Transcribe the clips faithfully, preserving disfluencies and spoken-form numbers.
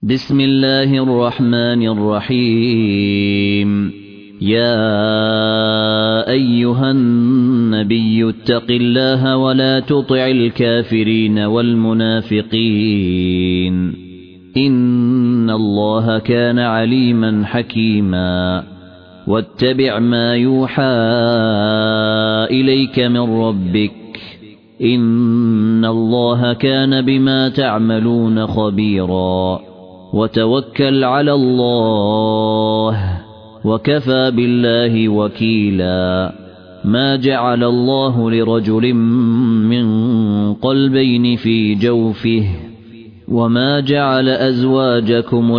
بسم الله الرحمن الرحيم. يا أيها النبي اتق الله ولا تطع الكافرين والمنافقين إن الله كان عليما حكيما. واتبع ما يوحى إليك من ربك إن الله كان بما تعملون خبيرا. وتوكل على الله وكفى بالله وكيلا. ما جعل الله لرجل من قلبين في جوفه وما جعل أزواجكم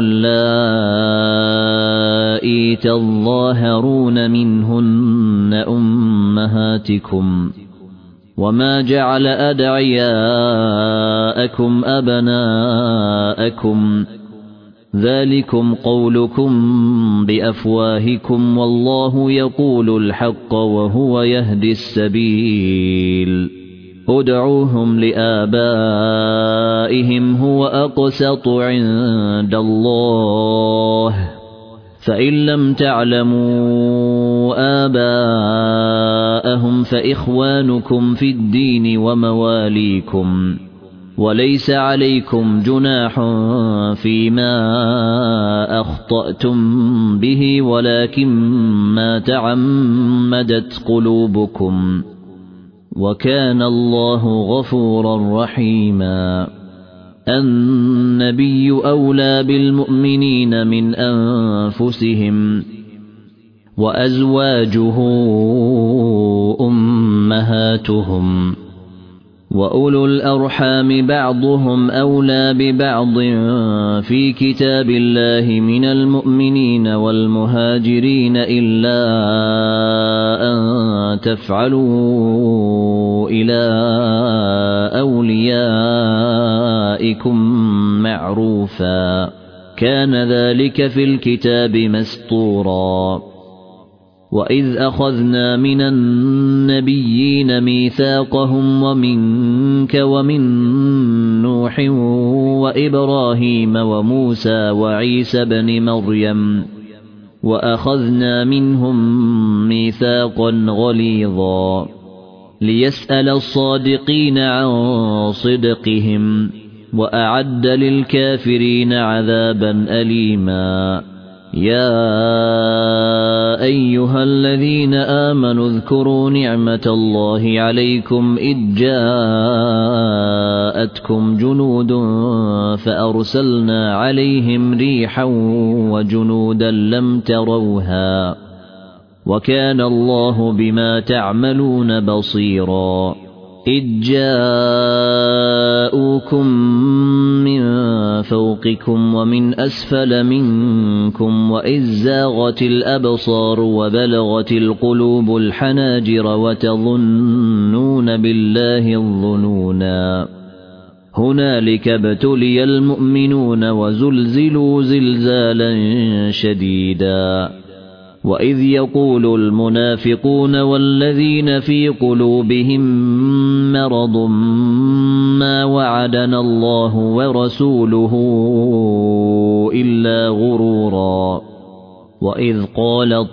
اللائي تظاهرون منهن أمهاتكم وما جعل أدعياءكم أبناءكم ذلكم قولكم بأفواهكم والله يقول الحق وهو يهدي السبيل. ادعوهم لآبائهم هو أقسط عند الله فإن لم تعلموا آباءهم فإخوانكم في الدين ومواليكم وليس عليكم جناح فيما أخطأتم به ولكن ما تعمدت قلوبكم وكان الله غفورا رحيما. النبي أولى بالمؤمنين من أنفسهم وأزواجه أمهاتهم وأولو الأرحام بعضهم أولى ببعض في كتاب الله من المؤمنين والمهاجرين إلا أن تفعلوا إلى أوليائكم معروفا كان ذلك في الكتاب مسطورا. وإذ أخذنا من النبيين ميثاقهم ومنك ومن نوح وإبراهيم وموسى وعيسى بن مريم وأخذنا منهم ميثاقا غليظا ليسأل الصادقين عن صدقهم وأعد للكافرين عذابا أليما. يا أيها الذين آمنوا اذكروا نعمة الله عليكم إذ جاءتكم جنود فأرسلنا عليهم ريحا وجنودا لم تروها وكان الله بما تعملون بصيرا. إذ جاءوكم من فوقكم ومن أسفل منكم وإذ زاغت الأبصار وبلغت القلوب الحناجر وتظنون بالله الظنونا هنالك ابتلي المؤمنون وزلزلوا زلزالا شديدا. وإذ يقول المنافقون والذين في قلوبهم مرض ما وعدنا الله ورسوله إلا غرورا. وإذ قالت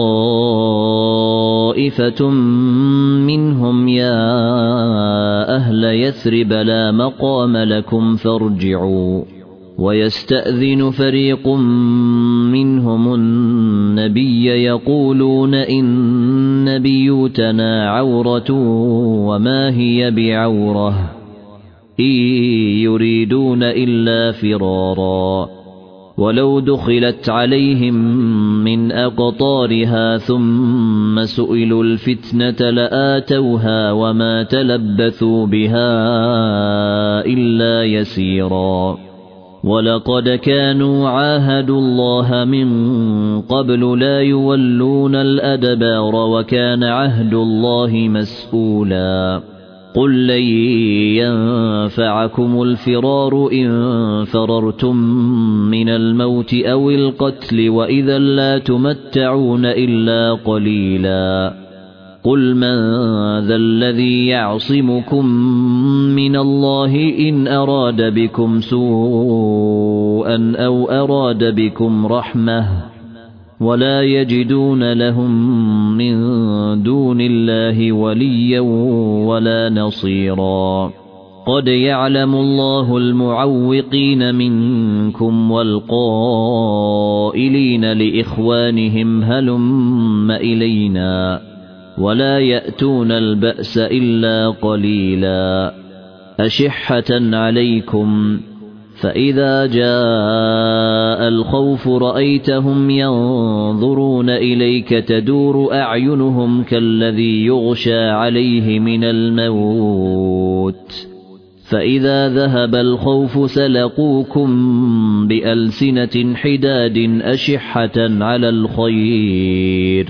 طائفة منهم يا أهل يثرب لا مقام لكم فارجعوا ويستأذن فريق منهم النبي يقولون إن بيوتنا عورة وما هي بعورة إن يريدون إلا فرارا ولو دخلت عليهم من أقطارها ثم سئلوا الفتنة لآتوها وما تلبثوا بها إلا يسيرا. ولقد كانوا عاهدوا الله من قبل لا يولون الأدبار وكان عهد الله مسؤولا. قل لن ينفعكم الفرار إن فررتم من الموت أو القتل وإذا لا تمتعون إلا قليلا. قل من ذا الذي يعصمكم من الله إن أراد بكم سوءا أو أراد بكم رحمة ولا يجدون لهم من دون الله وليا ولا نصيرا قد يعلم الله المعوقين منكم والقائلين لإخوانهم هلم إلينا ولا يأتون البأس إلا قليلا أشحة عليكم فإذا جاء الخوف رأيتهم ينظرون إليك تدور أعينهم كالذي يغشى عليه من الموت فإذا ذهب الخوف سلقوكم بألسنة حداد أشحة على الخير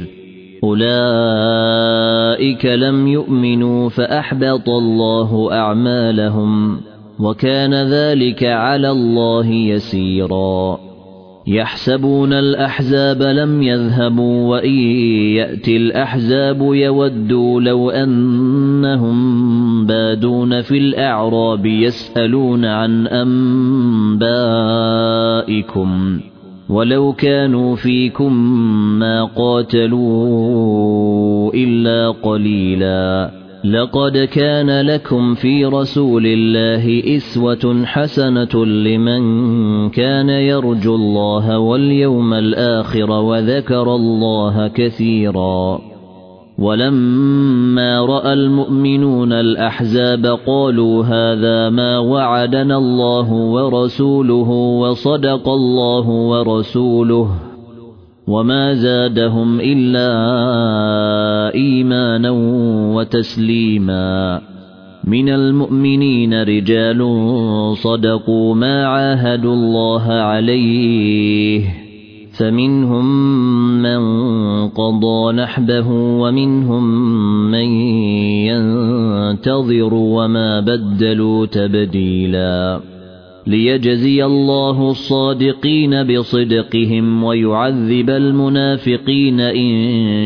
أولئك لم يؤمنوا فأحبط الله أعمالهم وكان ذلك على الله يسيرا يحسبون الأحزاب لم يذهبوا وإن يأتي الأحزاب يودوا لو أنهم بادون في الأعراب يسألون عن أنبائكم ولو كانوا فيكم ما قاتلوا إلا قليلا لقد كان لكم في رسول الله إسوة حسنة لمن كان يرجو الله واليوم الآخر وذكر الله كثيرا ولما رأى المؤمنون الأحزاب قالوا هذا ما وعدنا الله ورسوله وصدق الله ورسوله وما زادهم إلا إيمانا وتسليما من المؤمنين رجال صدقوا ما عاهدوا الله عليه فمنهم من قضى نحبه ومنهم من ينتظر وما بدلوا تبديلا ليجزي الله الصادقين بصدقهم ويعذب المنافقين إن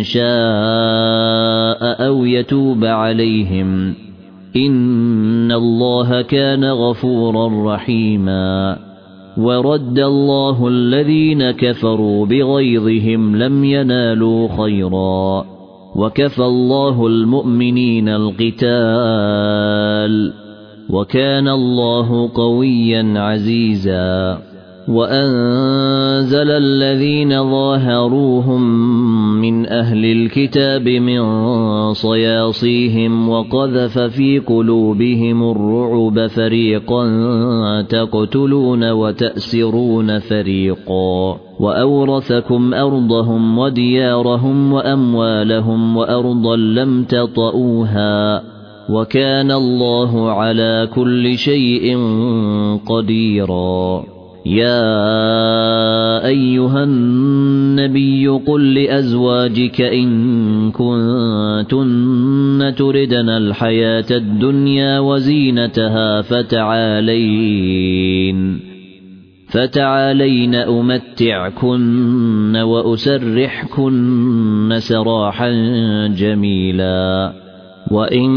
شاء أو يتوب عليهم إن الله كان غفورا رحيما ورد الله الذين كفروا بغيظهم لم ينالوا خيرا وكفى الله المؤمنين القتال وكان الله قويا عزيزا وأنزل الذين ظاهروهم من أهل الكتاب من صياصيهم وقذف في قلوبهم الرعب فريقا تقتلون وتأسرون فريقا وأورثكم أرضهم وديارهم وأموالهم وأرضا لم تطئوها وكان الله على كل شيء قديرا يا أيها النبي قل لأزواجك إن كنتن تردن الحياة الدنيا وزينتها فتعالين فتعالين أمتعكن وأسرحكن سراحا جميلا وإن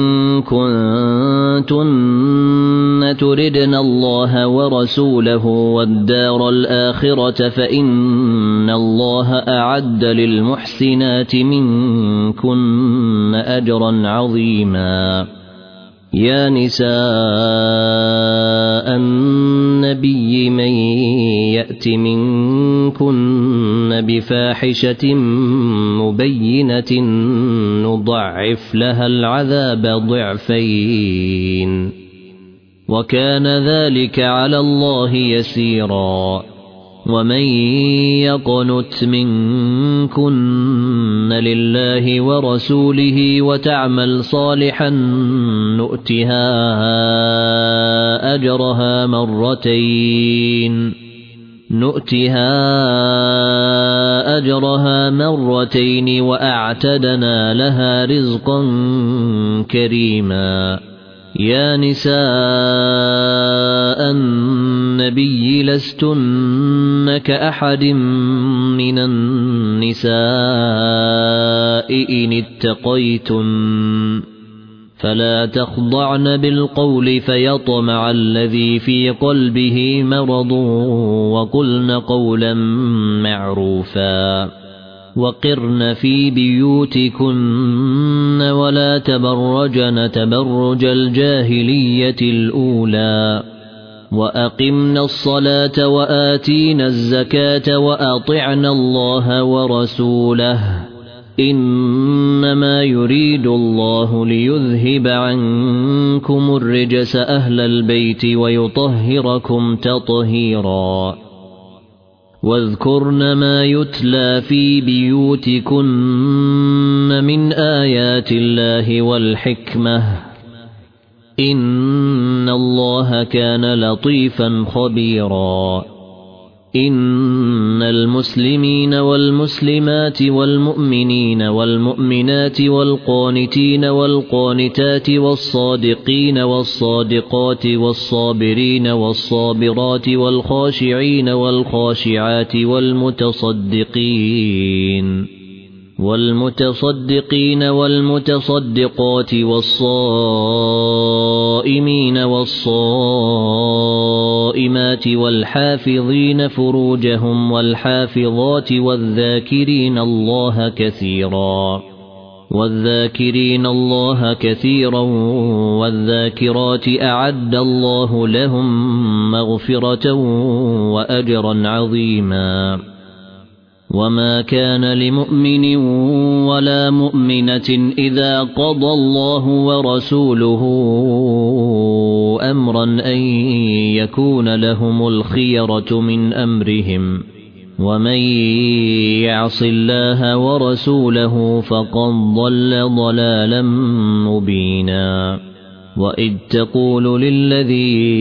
كنتن تردن الله ورسوله والدار الآخرة فإن الله أعد للمحسنات منكن أجرا عظيما يا نساء النبي من يأت منكن بفاحشة مبينة نضعف لها العذاب ضعفين وكان ذلك على الله يسيرا ومن يقنت منكن لله ورسوله وتعمل صالحا نؤتها أجرها مرتين نؤتها أجرها مرتين وأعتدنا لها رزقا كريما يا نساء النبي لستن كأحد من النساء إن اتقيتن فلا تخضعن بالقول فيطمع الذي في قلبه مرض وقلن قولا معروفا وقرن في بيوتكن ولا تبرجن تبرج الجاهلية الأولى وأقمنا الصلاة وآتينا الزكاة وأطعنا الله ورسوله إنما يريد الله ليذهب عنكم الرجس أهل البيت ويطهركم تطهيرا واذكرن ما يتلى في بيوتكن من آيات الله والحكمة إن الله كان لطيفا خبيرا إن المسلمين والمسلمات والمؤمنين والمؤمنات والقانتين والقانتات والصادقين والصادقات والصابرين والصابرات والخاشعين والخاشعات والمتصدقين والمتصدقين والمتصدقات والصائمين والصائمات والحافظين فروجهم والحافظات والذاكرين الله كثيرا والذاكرين الله كثيرا والذاكرات أعد الله لهم مغفرة وأجرا عظيما وما كان لمؤمن ولا مؤمنة إذا قضى الله ورسوله أمرا أن يكون لهم الخيرة من أمرهم ومن يعص الله ورسوله فقد ضل ضلالا مبينا وإذ تقول للذي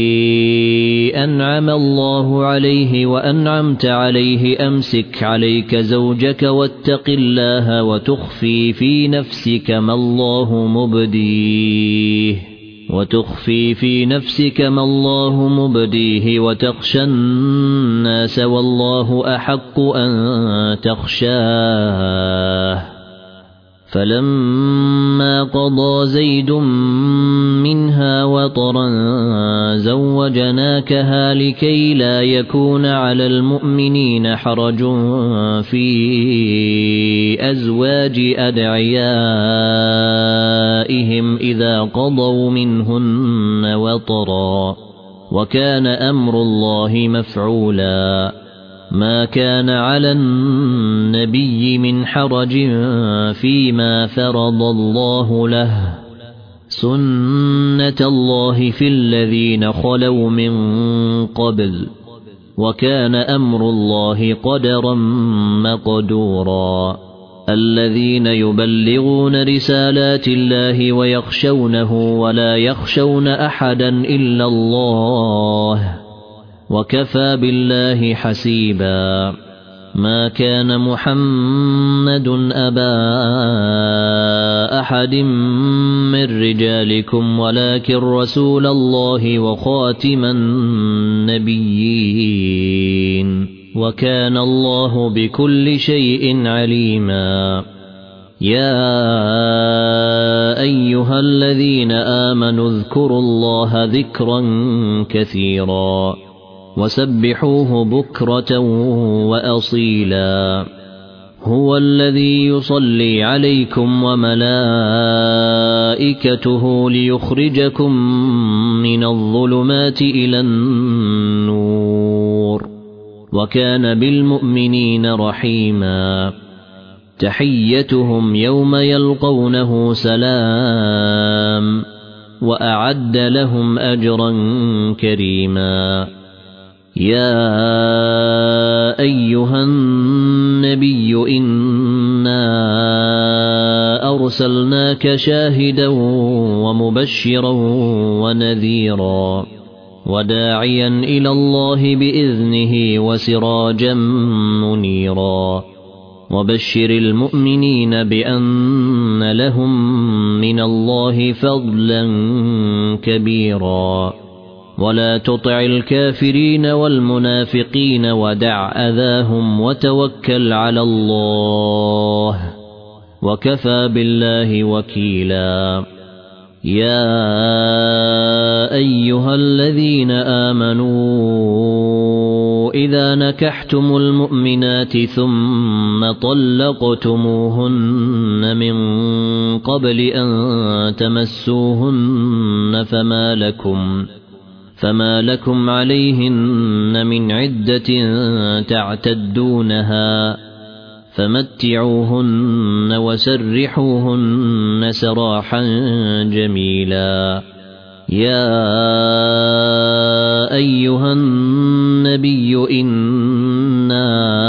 أنعم الله عليه وأنعمت عليه أمسك عليك زوجك واتق الله وتخفي في نفسك ما الله مبديه وتخفي في نفسك ما الله مبديه وتخشى الناس والله أحق أن تخشاه فلما قضى زيد منها وطرا زوجناكها لكي لا يكون على المؤمنين حرج في أزواج أدعيائهم إذا قضوا منهن وطرا وكان أمر الله مفعولا ما كان على النبي من حرج فيما فرض الله له سنة الله في الذين خلوا من قبل وكان أمر الله قدرا مقدورا الذين يبلغون رسالات الله ويخشونه ولا يخشون أحدا إلا الله وكفى بالله حسيبا ما كان محمد أبا أحد من رجالكم ولكن رسول الله وخاتم النبيين وكان الله بكل شيء عليما يا أيها الذين آمنوا اذكروا الله ذكرا كثيرا وسبحوه بكرة وأصيلا هو الذي يصلي عليكم وملائكته ليخرجكم من الظلمات إلى النور وكان بالمؤمنين رحيما تحيتهم يوم يلقونه سلام وأعد لهم أجرا كريما يا أيها النبي إنا أرسلناك شاهدا ومبشرا ونذيرا وداعيا إلى الله بإذنه وسراجا منيرا وبشر المؤمنين بأن لهم من الله فضلا كبيرا ولا تطع الكافرين والمنافقين ودع أذاهم وتوكل على الله وكفى بالله وكيلا يا أيها الذين آمنوا إذا نكحتم المؤمنات ثم طلقتموهن من قبل أن تمسوهن فما لكم فما لكم عليهن من عدة تعتدونها فمتعوهن وسرحوهن سراحا جميلا يا أيها النبي إنا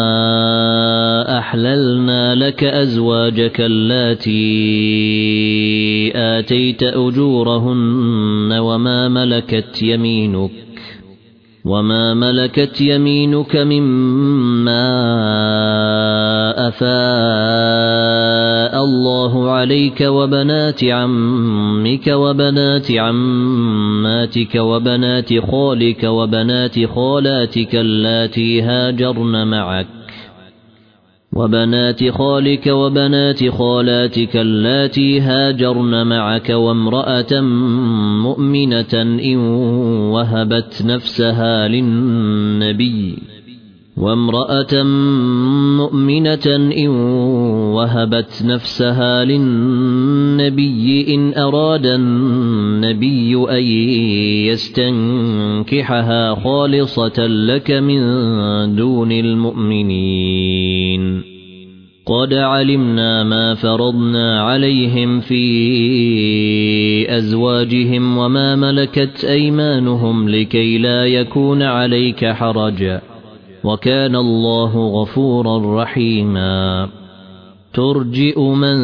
أحللنا لك أزواجك اللاتي آتيت أجورهن وما ملكت يمينك وما ملكت يمينك مما أفاء الله عليك وبنات عمك وبنات عماتك وبنات خالك وبنات خالاتك اللاتي هاجرن معك وبنات خالك وبنات خالاتك اللاتي هاجرن معك وامرأة مؤمنة إن وهبت نفسها للنبي وامرأة مؤمنة إن وهبت نفسها للنبي إن أراد النبي أن يستنكحها خالصة لك من دون المؤمنين قد علمنا ما فرضنا عليهم في أزواجهم وما ملكت أيمانهم لكي لا يكون عليك حرج وكان الله غفورا رحيما ترجئ من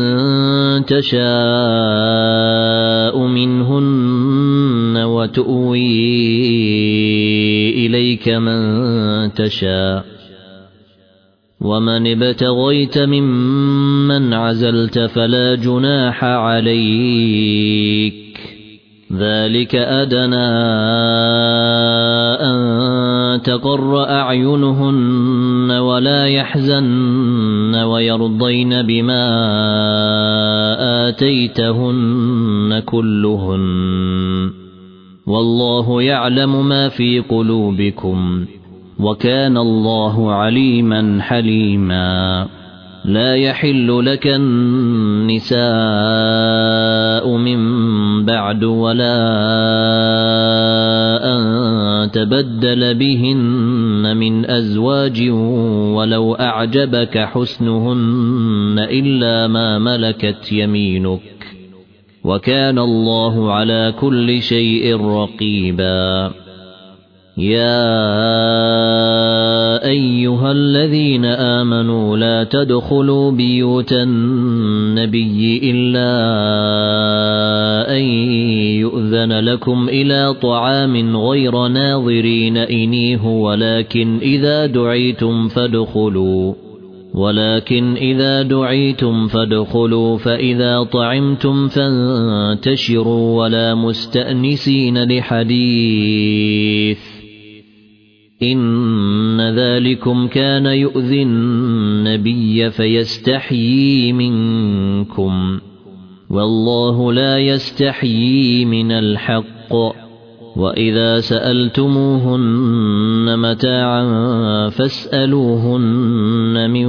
تشاء منهن وتؤوي إليك من تشاء ومن ابتغيت ممن عزلت فلا جناح عليك ذلك أدنى أن تقر أعينهن ولا يحزن ويرضين بما آتيتهن كلهن والله يعلم ما في قلوبكم وكان الله عليما حليما لا يحل لك النساء من بعد ولا أن تبدل بهن من أزواج ولو أعجبك حسنهن إلا ما ملكت يمينك وكان الله على كل شيء رقيبا يا أيها الذين آمنوا لا تدخلوا بيوت النبي إلا أن يؤذن لكم إلى طعام غير ناظرين إنيه ولكن إذا دعيتم فادخلوا ولكن إذا دعيتم فادخلوا فإذا طعمتم فانتشروا ولا مستأنسين لحديث إن ذلكم كان يؤذي النبي فيستحيي منكم والله لا يستحيي من الحق وإذا سألتموهن متاعا فاسألوهن من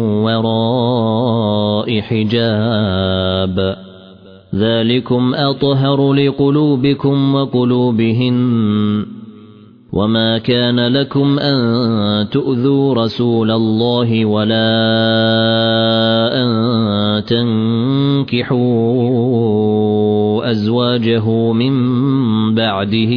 وراء حجاب ذلكم أطهر لقلوبكم وقلوبهن وما كان لكم أن تؤذوا رسول الله ولا أن تنكحوا أزواجه من بعده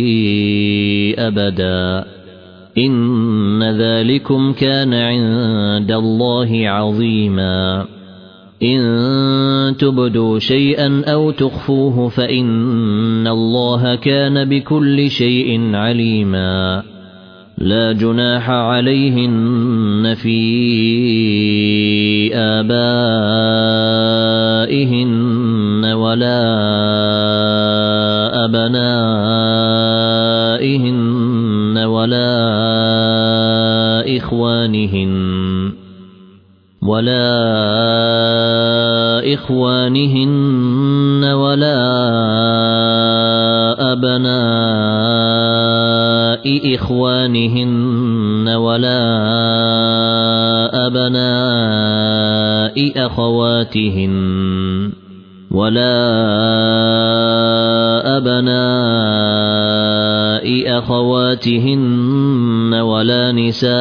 أبدا إن ذلكم كان عند الله عظيما إن تبدوا شيئا أو تخفوه فإن الله كان بكل شيء عليما لا جناح عليهن في آبائهن ولا أبنائهن ولا إخوانهن ولا إخوانهن ولا أبناء إخوانهن ولا أبناء أخواتهن ولا أبناء أخواتهن ولا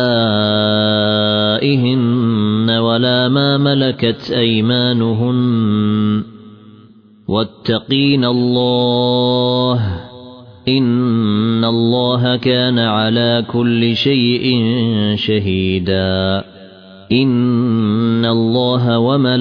نسائهن ولا ما ملكت أيمانهن واتقين الله إن الله كان على كل شيء شهيدا إن الله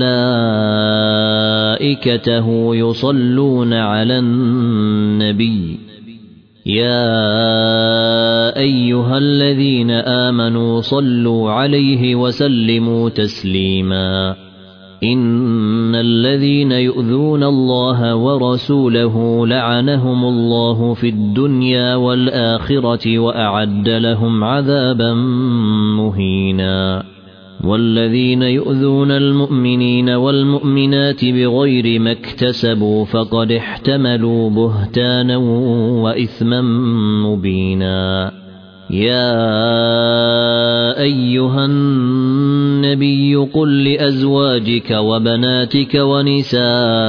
وملائكته يصلون على النبي يا أيها الذين آمنوا صلوا عليه وسلموا تسليما إن الذين يؤذون الله ورسوله لعنهم الله في الدنيا والآخرة وأعد لهم عذابا مهينا والذين يؤذون المؤمنين والمؤمنات بغير ما اكتسبوا فقد احتملوا بهتانا وإثما مبينا يا أيها النبي قل لأزواجك وبناتك ونساء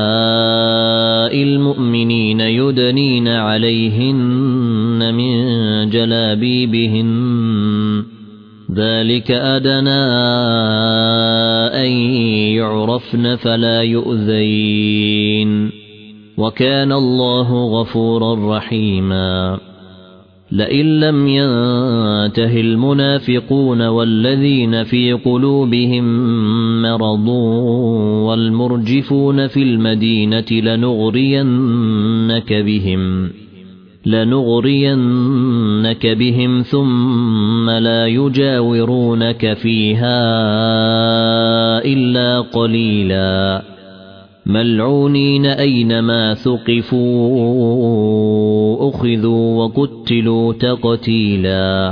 المؤمنين يدنين عليهن من جلابيبهن ذلك أدنى أن يعرفن فلا يؤذين وكان الله غفورا رحيما لئن لم ينته المنافقون والذين في قلوبهم مرض والمرجفون في المدينة لنغرينك بهم لنغرينك بهم ثم لا يجاورونك فيها إلا قليلا ملعونين أينما ثقفوا أخذوا وقتلوا تقتيلا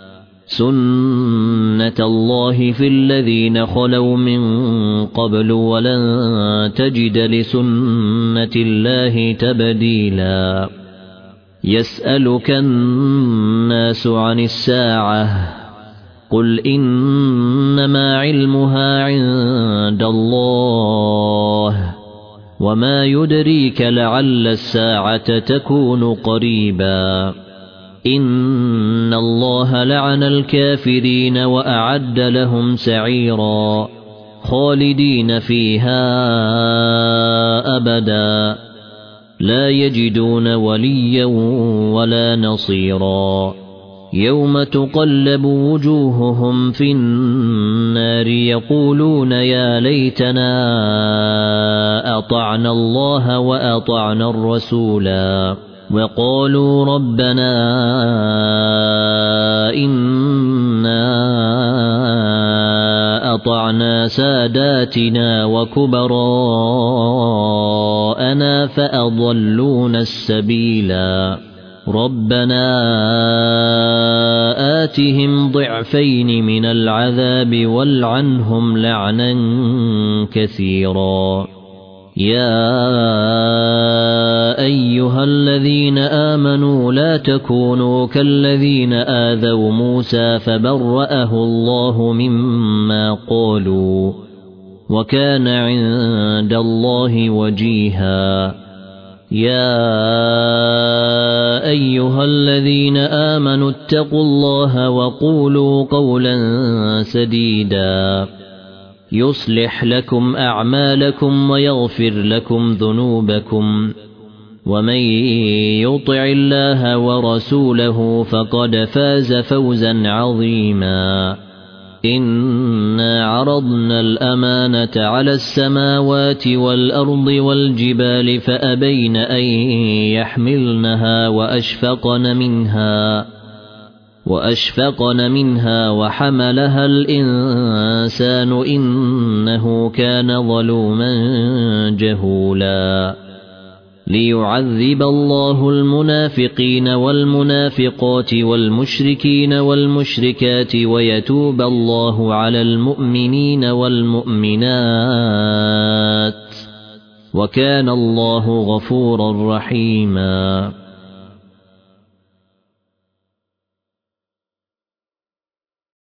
سنة الله في الذين خلوا من قبل ولن تجد لسنة الله تبديلا يسألك الناس عن الساعة قل إنما علمها عند الله وما يدريك لعل الساعة تكون قريبا إن الله لعن الكافرين وأعد لهم سعيرا خالدين فيها أبدا لا يجدون وليا ولا نصيرا يوم تقلب وجوههم في النار يقولون يا ليتنا أطعنا الله وأطعنا الرسولا وقالوا ربنا إنا أطعنا ساداتنا وكبراءنا فأضلونا السبيلا ربنا آتهم ضعفين من العذاب والعنهم لعنا كثيرا يا أيها الذين آمنوا لا تكونوا كالذين آذوا موسى فبرأه الله مما قالوا وكان عند الله وجيها يا أيها الذين آمنوا اتقوا الله وقولوا قولا سديدا يصلح لكم أعمالكم ويغفر لكم ذنوبكم ومن يطع الله ورسوله فقد فاز فوزا عظيما إنا عرضنا الأمانة على السماوات والأرض والجبال فأبين أن يحملنها وأشفقن منها وأشفقن منها وحملها الإنسان إنه كان ظلوما جهولا ليعذب الله المنافقين والمنافقات والمشركين والمشركات ويتوب الله على المؤمنين والمؤمنات وكان الله غفورا رحيما